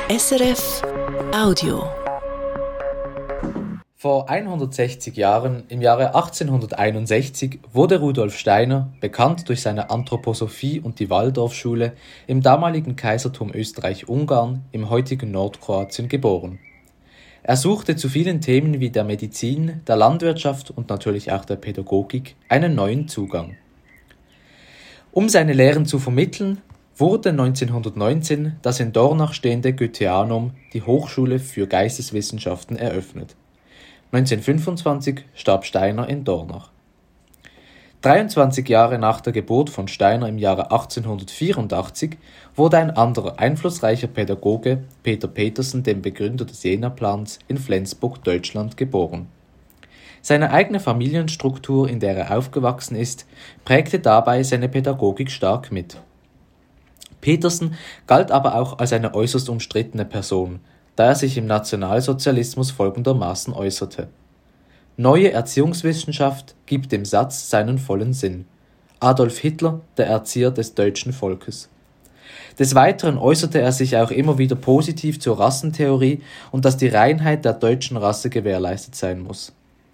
SRF Audio. Vor 160 Jahren, im Jahre 1861, wurde Rudolf Steiner, bekannt durch seine Anthroposophie und die Waldorfschule, im damaligen Kaisertum Österreich-Ungarn im heutigen Nordkroatien geboren. Er suchte zu vielen Themen wie der Medizin, der Landwirtschaft und natürlich auch der Pädagogik einen neuen Zugang. Um seine Lehren zu vermitteln, wurde 1919 das in Dornach stehende Goetheanum, die Hochschule für Geisteswissenschaften, eröffnet. 1925 starb Steiner in Dornach. 23 Jahre nach der Geburt von Steiner im Jahre 1884 wurde ein anderer einflussreicher Pädagoge, Peter Petersen, dem Begründer des Jena-Plans, in Flensburg, Deutschland, geboren. Seine eigene Familienstruktur, in der er aufgewachsen ist, prägte dabei seine Pädagogik stark mit. Petersen galt aber auch als eine äußerst umstrittene Person, da er sich im Nationalsozialismus folgendermaßen äußerte: Neue Erziehungswissenschaft gibt dem Satz seinen vollen Sinn. Adolf Hitler, der Erzieher des deutschen Volkes. Des Weiteren äußerte er sich auch immer wieder positiv zur Rassentheorie und dass die Reinheit der deutschen Rasse gewährleistet sein muss.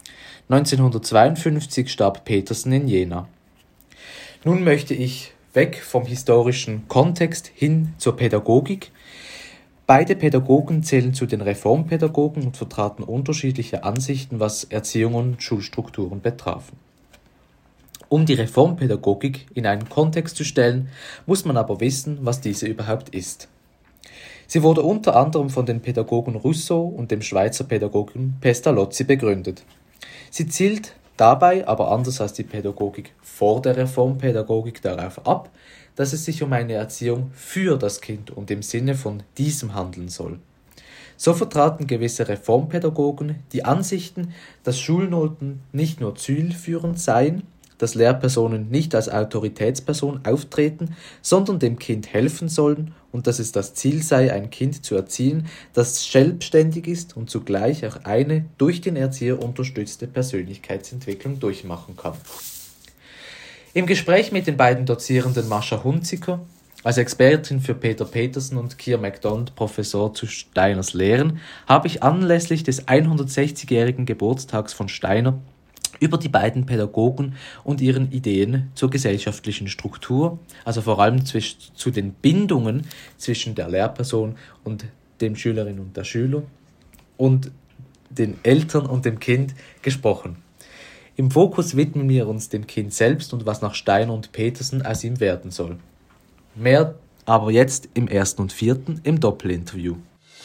1952 starb Petersen in Jena. Nun möchte ich weg vom historischen Kontext hin zur Pädagogik. Beide Pädagogen zählen zu den Reformpädagogen und vertraten unterschiedliche Ansichten, was Erziehung und Schulstrukturen betrafen. Um die Reformpädagogik in einen Kontext zu stellen, muss man aber wissen, was diese überhaupt ist. Sie wurde unter anderem von den Pädagogen Rousseau und dem Schweizer Pädagogen Pestalozzi begründet. Sie zielt dabei, aber anders als die Pädagogik vor der Reformpädagogik, darauf ab, dass es sich um eine Erziehung für das Kind und im Sinne von diesem handeln soll. So vertraten gewisse Reformpädagogen die Ansichten, dass Schulnoten nicht nur zielführend seien, dass Lehrpersonen nicht als Autoritätsperson auftreten, sondern dem Kind helfen sollen und dass es das Ziel sei, ein Kind zu erziehen, das selbstständig ist und zugleich auch eine durch den Erzieher unterstützte Persönlichkeitsentwicklung durchmachen kann. Im Gespräch mit den beiden Dozierenden Mascha Hunziker, als Expertin für Peter Petersen, und Keir MacDonald, Professor zu Steiners Lehren, habe ich anlässlich des 160-jährigen Geburtstags von Steiner über die beiden Pädagogen und ihren Ideen zur gesellschaftlichen Struktur, also vor allem zu den Bindungen zwischen der Lehrperson und dem Schülerin und der Schüler und den Eltern und dem Kind gesprochen. Im Fokus widmen wir uns dem Kind selbst und was nach Steiner und Petersen aus ihm werden soll. Mehr aber jetzt im 1. und 4. im Doppelinterview.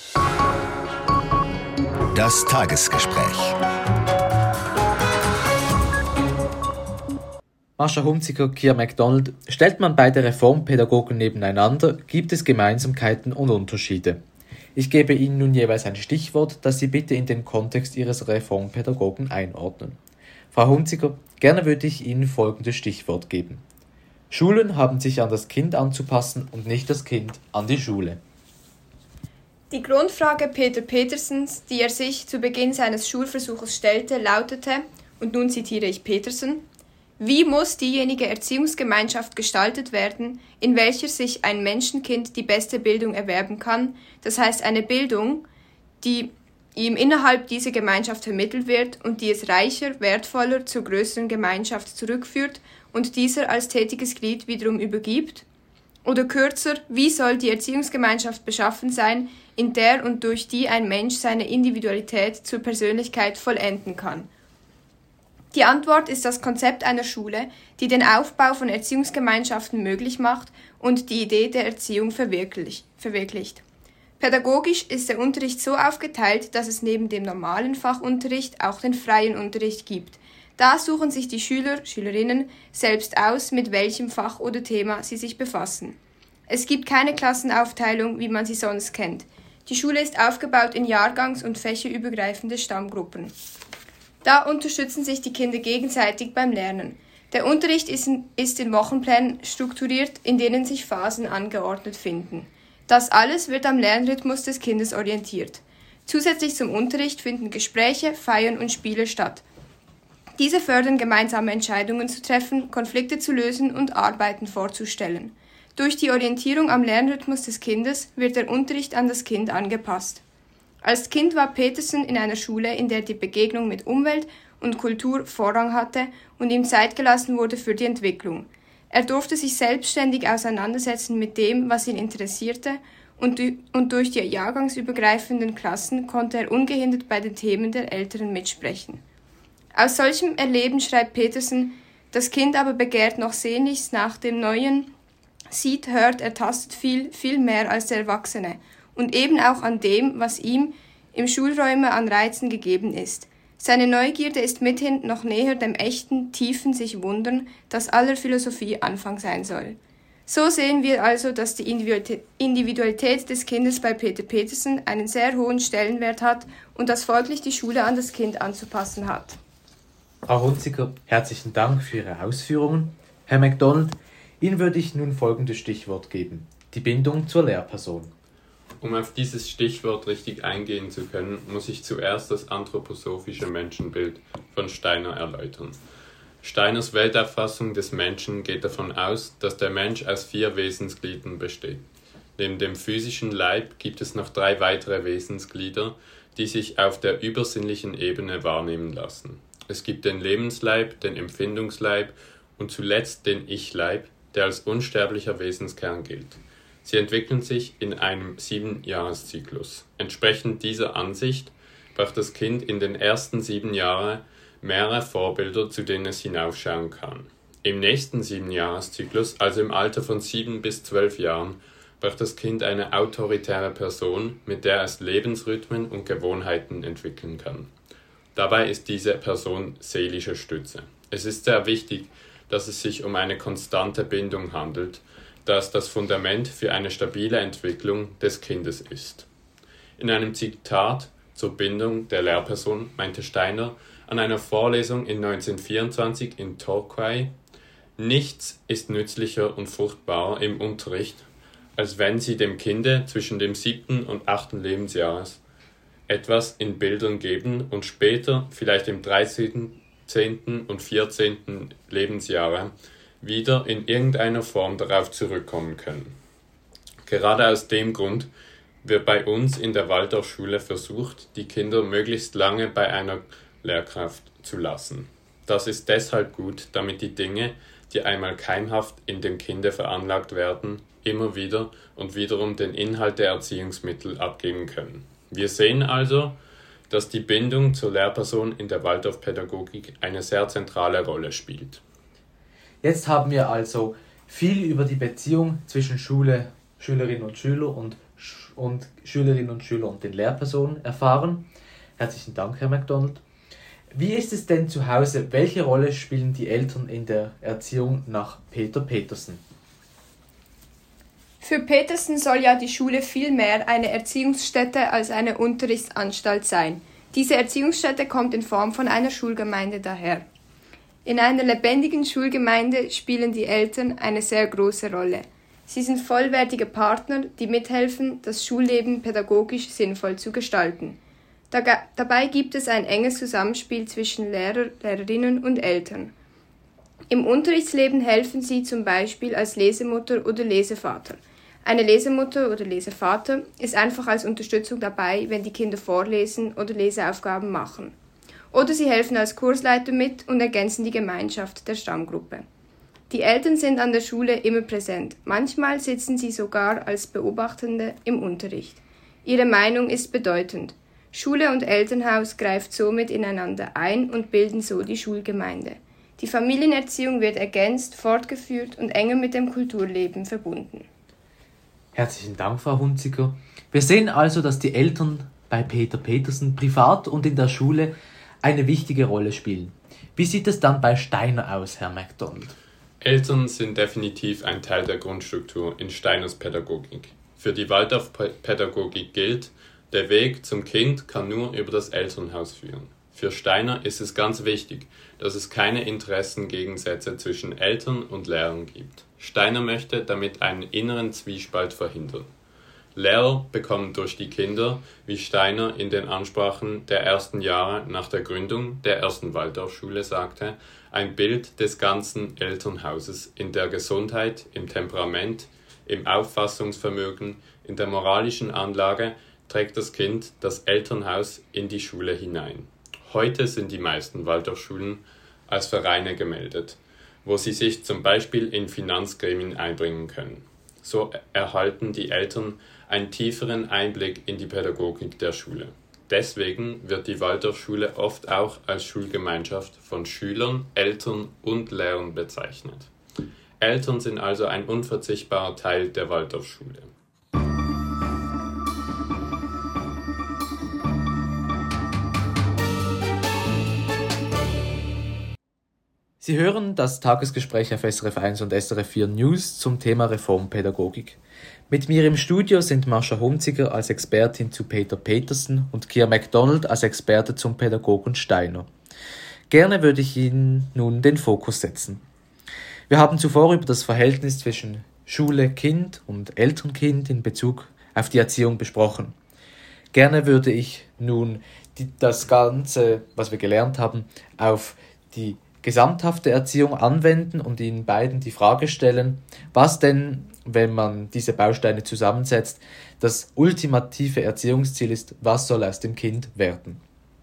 Das Tagesgespräch. Mascha Hunziker, Keir MacDonald: Stellt man beide Reformpädagogen nebeneinander, gibt es Gemeinsamkeiten und Unterschiede. Ich gebe Ihnen nun jeweils ein Stichwort, das Sie bitte in den Kontext Ihres Reformpädagogen einordnen. Frau Hunziker, gerne würde ich Ihnen folgendes Stichwort geben: Schulen haben sich an das Kind anzupassen und nicht das Kind an die Schule. Die Grundfrage Peter Petersens, die er sich zu Beginn seines Schulversuches stellte, lautete, und nun zitiere ich Petersen: Wie muss diejenige Erziehungsgemeinschaft gestaltet werden, in welcher sich ein Menschenkind die beste Bildung erwerben kann, das heißt eine Bildung, die ihm innerhalb dieser Gemeinschaft vermittelt wird und die es reicher, wertvoller zur größeren Gemeinschaft zurückführt und dieser als tätiges Glied wiederum übergibt? Oder kürzer, wie soll die Erziehungsgemeinschaft beschaffen sein, in der und durch die ein Mensch seine Individualität zur Persönlichkeit vollenden kann? Die Antwort ist das Konzept einer Schule, die den Aufbau von Erziehungsgemeinschaften möglich macht und die Idee der Erziehung verwirklicht. Pädagogisch ist der Unterricht so aufgeteilt, dass es neben dem normalen Fachunterricht auch den freien Unterricht gibt. Da suchen sich die Schülerinnen selbst aus, mit welchem Fach oder Thema sie sich befassen. Es gibt keine Klassenaufteilung, wie man sie sonst kennt. Die Schule ist aufgebaut in jahrgangs- und fächerübergreifende Stammgruppen. Da unterstützen sich die Kinder gegenseitig beim Lernen. Der Unterricht ist in Wochenplänen strukturiert, in denen sich Phasen angeordnet finden. Das alles wird am Lernrhythmus des Kindes orientiert. Zusätzlich zum Unterricht finden Gespräche, Feiern und Spiele statt. Diese fördern gemeinsame Entscheidungen zu treffen, Konflikte zu lösen und Arbeiten vorzustellen. Durch die Orientierung am Lernrhythmus des Kindes wird der Unterricht an das Kind angepasst. Als Kind war Petersen in einer Schule, in der die Begegnung mit Umwelt und Kultur Vorrang hatte und ihm Zeit gelassen wurde für die Entwicklung. Er durfte sich selbstständig auseinandersetzen mit dem, was ihn interessierte, und durch die jahrgangsübergreifenden Klassen konnte er ungehindert bei den Themen der Älteren mitsprechen. Aus solchem Erleben schreibt Petersen: Das Kind aber begehrt noch sehnlichst nach dem Neuen, sieht, hört, ertastet viel, viel mehr als der Erwachsene und eben auch an dem, was ihm im Schulräume an Reizen gegeben ist. Seine Neugierde ist mithin noch näher dem echten, tiefen sich Wundern, das aller Philosophie Anfang sein soll. So sehen wir also, dass die Individualität des Kindes bei Peter Petersen einen sehr hohen Stellenwert hat und dass folglich die Schule an das Kind anzupassen hat. Frau Hunziker, herzlichen Dank für Ihre Ausführungen. Herr MacDonald, Ihnen würde ich nun folgendes Stichwort geben: die Bindung zur Lehrperson. Um auf dieses Stichwort richtig eingehen zu können, muss ich zuerst das anthroposophische Menschenbild von Steiner erläutern. Steiners Weltauffassung des Menschen geht davon aus, dass der Mensch aus 4 Wesensgliedern besteht. Neben dem physischen Leib gibt es noch 3 weitere Wesensglieder, die sich auf der übersinnlichen Ebene wahrnehmen lassen. Es gibt den Lebensleib, den Empfindungsleib und zuletzt den Ich-Leib, der als unsterblicher Wesenskern gilt. Sie entwickeln sich in einem 7-Jahres-Zyklus. Entsprechend dieser Ansicht braucht das Kind in den ersten 7 Jahren mehrere Vorbilder, zu denen es hinaufschauen kann. Im nächsten 7-Jahres-Zyklus, also im Alter von 7 bis 12 Jahren, braucht das Kind eine autoritäre Person, mit der es Lebensrhythmen und Gewohnheiten entwickeln kann. Dabei ist diese Person seelische Stütze. Es ist sehr wichtig, dass es sich um eine konstante Bindung handelt, da es das Fundament für eine stabile Entwicklung des Kindes ist. In einem Zitat zur Bindung der Lehrperson meinte Steiner an einer Vorlesung in 1924 in Torquay: Nichts ist nützlicher und fruchtbarer im Unterricht, als wenn Sie dem Kinde zwischen dem 7. und 8. Lebensjahr etwas in Bildern geben und später, vielleicht im 13., 10. und 14. Lebensjahre, wieder in irgendeiner Form darauf zurückkommen können. Gerade aus dem Grund wird bei uns in der Waldorfschule versucht, die Kinder möglichst lange bei einer Lehrkraft zu lassen. Das ist deshalb gut, damit die Dinge, die einmal keimhaft in dem Kinde veranlagt werden, immer wieder und wiederum den Inhalt der Erziehungsmittel abgeben können. Wir sehen also, dass die Bindung zur Lehrperson in der Waldorfpädagogik eine sehr zentrale Rolle spielt. Jetzt haben wir also viel über die Beziehung zwischen Schülerinnen und Schüler und Schülerinnen und Schüler und den Lehrpersonen erfahren. Herzlichen Dank, Herr MacDonald. Wie ist es denn zu Hause? Welche Rolle spielen die Eltern in der Erziehung nach Peter Petersen? Für Petersen soll ja die Schule viel mehr eine Erziehungsstätte als eine Unterrichtsanstalt sein. Diese Erziehungsstätte kommt in Form von einer Schulgemeinde daher. In einer lebendigen Schulgemeinde spielen die Eltern eine sehr große Rolle. Sie sind vollwertige Partner, die mithelfen, das Schulleben pädagogisch sinnvoll zu gestalten. Dabei gibt es ein enges Zusammenspiel zwischen Lehrer, Lehrerinnen und Eltern. Im Unterrichtsleben helfen sie zum Beispiel als Lesemutter oder Lesevater. Eine Lesemutter oder Lesevater ist einfach als Unterstützung dabei, wenn die Kinder vorlesen oder Leseaufgaben machen. Oder sie helfen als Kursleiter mit und ergänzen die Gemeinschaft der Stammgruppe. Die Eltern sind an der Schule immer präsent. Manchmal sitzen sie sogar als Beobachtende im Unterricht. Ihre Meinung ist bedeutend. Schule und Elternhaus greift somit ineinander ein und bilden so die Schulgemeinde. Die Familienerziehung wird ergänzt, fortgeführt und enger mit dem Kulturleben verbunden. Herzlichen Dank, Frau Hunziker. Wir sehen also, dass die Eltern bei Peter Petersen privat und in der Schule eine wichtige Rolle spielen. Wie sieht es dann bei Steiner aus, Herr MacDonald? Eltern sind definitiv ein Teil der Grundstruktur in Steiners Pädagogik. Für die Waldorfpädagogik gilt, der Weg zum Kind kann nur über das Elternhaus führen. Für Steiner ist es ganz wichtig, dass es keine Interessengegensätze zwischen Eltern und Lehrern gibt. Steiner möchte damit einen inneren Zwiespalt verhindern. Lehrer bekommen durch die Kinder, wie Steiner in den Ansprachen der ersten Jahre nach der Gründung der ersten Waldorfschule sagte, ein Bild des ganzen Elternhauses in der Gesundheit, im Temperament, im Auffassungsvermögen, in der moralischen Anlage trägt das Kind das Elternhaus in die Schule hinein. Heute sind die meisten Waldorfschulen als Vereine gemeldet, wo sie sich zum Beispiel in Finanzgremien einbringen können. So erhalten die Eltern einen tieferen Einblick in die Pädagogik der Schule. Deswegen wird die Waldorfschule oft auch als Schulgemeinschaft von Schülern, Eltern und Lehrern bezeichnet. Eltern sind also ein unverzichtbarer Teil der Waldorfschule. Sie hören das Tagesgespräch auf SRF 1 und SRF 4 News zum Thema Reformpädagogik. Mit mir im Studio sind Mascha Hunziger als Expertin zu Peter Petersen und Keir MacDonald als Experte zum Pädagogen Steiner. Gerne würde ich Ihnen nun den Fokus setzen. Wir haben zuvor über das Verhältnis zwischen Schule-Kind und Eltern-Kind in Bezug auf die Erziehung besprochen. Gerne würde ich nun das Ganze, was wir gelernt haben, auf die gesamthafte Erziehung anwenden und Ihnen beiden die Frage stellen, was denn, wenn man diese Bausteine zusammensetzt, das ultimative Erziehungsziel ist, was soll aus dem Kind werden?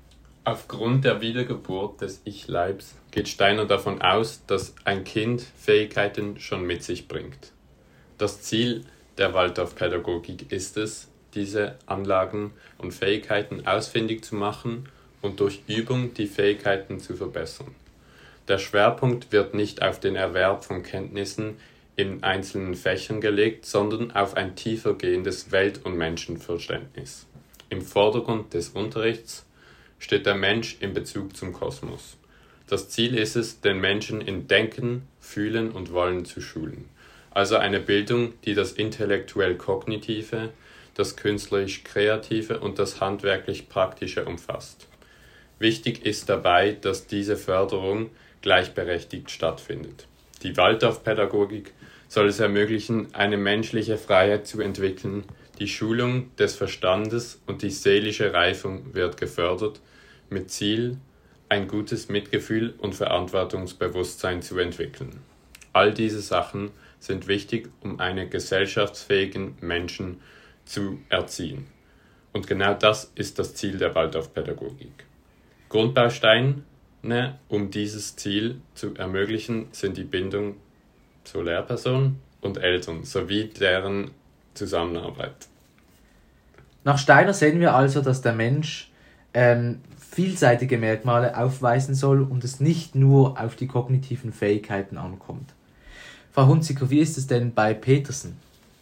Aufgrund der Wiedergeburt des Ich-Leibs geht Steiner davon aus, dass ein Kind Fähigkeiten schon mit sich bringt. Das Ziel der Waldorfpädagogik ist es, diese Anlagen und Fähigkeiten ausfindig zu machen und durch Übung die Fähigkeiten zu verbessern. Der Schwerpunkt wird nicht auf den Erwerb von Kenntnissen in einzelnen Fächern gelegt, sondern auf ein tiefer gehendes Welt- und Menschenverständnis. Im Vordergrund des Unterrichts steht der Mensch in Bezug zum Kosmos. Das Ziel ist es, den Menschen in Denken, Fühlen und Wollen zu schulen. Also eine Bildung, die das intellektuell-kognitive, das künstlerisch-kreative und das handwerklich-praktische umfasst. Wichtig ist dabei, dass diese Förderung gleichberechtigt stattfindet. Die Waldorfpädagogik soll es ermöglichen, eine menschliche Freiheit zu entwickeln. Die Schulung des Verstandes und die seelische Reifung wird gefördert, mit Ziel, ein gutes Mitgefühl und Verantwortungsbewusstsein zu entwickeln. All diese Sachen sind wichtig, um einen gesellschaftsfähigen Menschen zu erziehen. Und genau das ist das Ziel der Waldorfpädagogik. Grundbausteine, um dieses Ziel zu ermöglichen, sind die Bindung zur Lehrperson und Eltern sowie deren Zusammenarbeit. Nach Steiner sehen wir also, dass der Mensch vielseitige Merkmale aufweisen soll und es nicht nur auf die kognitiven Fähigkeiten ankommt. Frau Hunziker, wie ist es denn bei Petersen?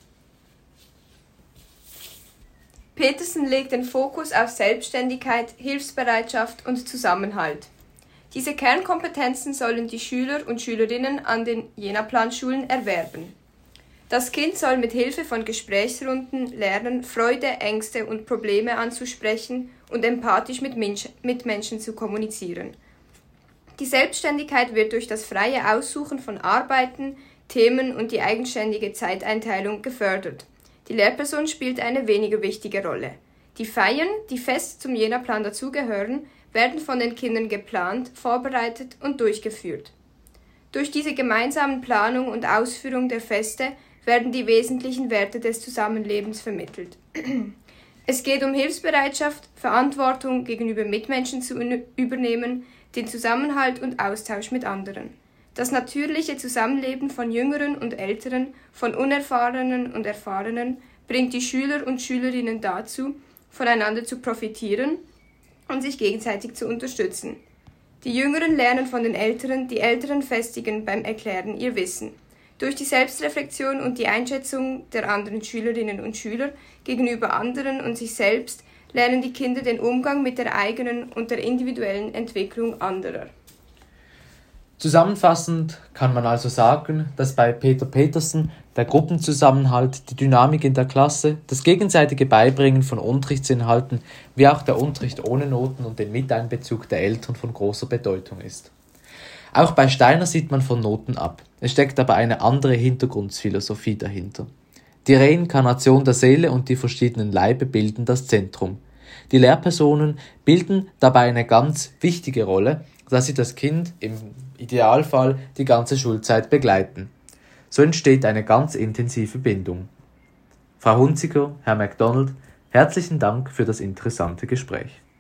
Petersen legt den Fokus auf Selbstständigkeit, Hilfsbereitschaft und Zusammenhalt. Diese Kernkompetenzen sollen die Schüler und Schülerinnen an den Jena-Plan-Schulen erwerben. Das Kind soll mit Hilfe von Gesprächsrunden lernen, Freude, Ängste und Probleme anzusprechen und empathisch mit Menschen zu kommunizieren. Die Selbstständigkeit wird durch das freie Aussuchen von Arbeiten, Themen und die eigenständige Zeiteinteilung gefördert. Die Lehrperson spielt eine weniger wichtige Rolle. Die Feiern, die fest zum Jena-Plan dazugehören, werden von den Kindern geplant, vorbereitet und durchgeführt. Durch diese gemeinsamen Planung und Ausführung der Feste werden die wesentlichen Werte des Zusammenlebens vermittelt. Es geht um Hilfsbereitschaft, Verantwortung gegenüber Mitmenschen zu übernehmen, den Zusammenhalt und Austausch mit anderen. Das natürliche Zusammenleben von Jüngeren und Älteren, von Unerfahrenen und Erfahrenen bringt die Schüler und Schülerinnen dazu, voneinander zu profitieren und sich gegenseitig zu unterstützen. Die Jüngeren lernen von den Älteren, die Älteren festigen beim Erklären ihr Wissen. Durch die Selbstreflexion und die Einschätzung der anderen Schülerinnen und Schüler gegenüber anderen und sich selbst lernen die Kinder den Umgang mit der eigenen und der individuellen Entwicklung anderer. Zusammenfassend kann man also sagen, dass bei Peter Petersen der Gruppenzusammenhalt, die Dynamik in der Klasse, das gegenseitige Beibringen von Unterrichtsinhalten wie auch der Unterricht ohne Noten und den Miteinbezug der Eltern von großer Bedeutung ist. Auch bei Steiner sieht man von Noten ab. Es steckt aber eine andere Hintergrundphilosophie dahinter. Die Reinkarnation der Seele und die verschiedenen Leibe bilden das Zentrum. Die Lehrpersonen bilden dabei eine ganz wichtige Rolle, da sie das Kind im Idealfall die ganze Schulzeit begleiten. So entsteht eine ganz intensive Bindung. Frau Hunziker, Herr MacDonald, herzlichen Dank für das interessante Gespräch.